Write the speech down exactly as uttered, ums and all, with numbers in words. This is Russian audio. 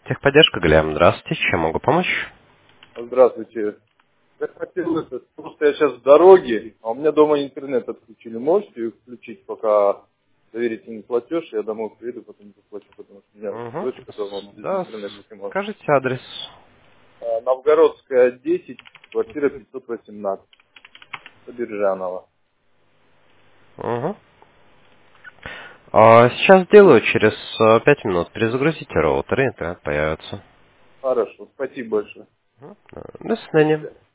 Техподдержка, Галям, здравствуйте, чем могу помочь? Здравствуйте. Я хотел это, просто я сейчас в дороге, а у меня дома интернет отключили. Можете включить, пока доверительный платеж, я домой приеду, потом заплачу, потому что у меня Угу. дочка дома без Да, интернета не может. скажите адрес. А, Новгородская, десять, квартира пятьсот восемнадцать, Собиржанова. Угу. А, сейчас сделаю, через а, пять минут перезагрузите роутер, и интернет появится. Хорошо, спасибо большое. Мгм. До свидания.